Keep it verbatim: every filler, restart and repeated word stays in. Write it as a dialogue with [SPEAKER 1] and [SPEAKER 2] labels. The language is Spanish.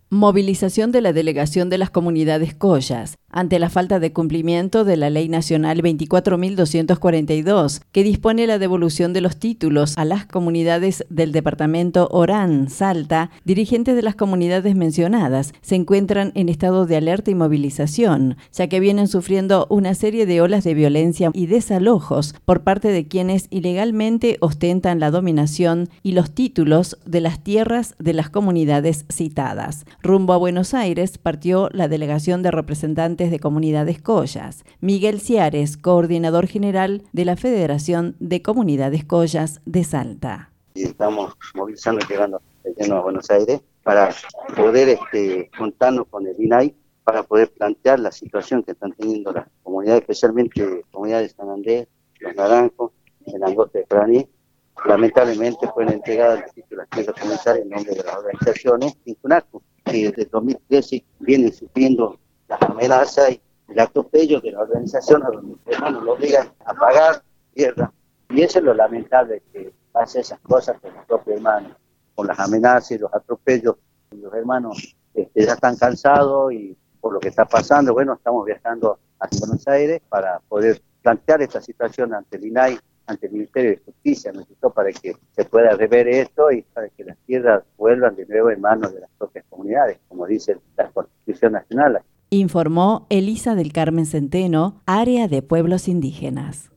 [SPEAKER 1] Movilización de la delegación de las comunidades collas ante la falta de cumplimiento de la Ley Nacional veinticuatro mil doscientos cuarenta y dos, que dispone la devolución de los títulos a las comunidades del departamento Orán, Salta. Dirigentes de las comunidades mencionadas se encuentran en estado de alerta y movilización, ya que vienen sufriendo una serie de olas de violencia y desalojos por parte de quienes ilegalmente ostentan la dominación y los títulos de las tierras de las comunidades citadas. Rumbo a Buenos Aires partió la delegación de representantes de comunidades collas. Miguel Ciares, coordinador general de la Federación de Comunidades Collas de Salta.
[SPEAKER 2] Y estamos movilizando, llegando lleno a Buenos Aires para poder este, juntarnos con el I N A I para poder plantear la situación que están teniendo las comunidades, especialmente comunidades de San Andrés, Los Naranjos, el Angoste de Praní. Lamentablemente fueron entregadas el título de las comunitarias en nombre de las organizaciones sin CUNARCO, que desde dos mil trece vienen sufriendo las amenazas y el atropello de la organización a donde los hermanos lo obligan a pagar tierra. Y eso es lo lamentable, que pasa esas cosas con los propios hermanos, con las amenazas y los atropellos. Los hermanos este, ya están cansados y por lo que está pasando, bueno, estamos viajando a Buenos Aires para poder plantear esta situación ante el I N A I, ante el Ministerio de Justicia, necesito para que se pueda rever esto y para que las tierras vuelvan de nuevo en manos de las propias comunidades, como dice la Constitución Nacional.
[SPEAKER 1] Informó Elisa del Carmen Centeno, Área de Pueblos Indígenas.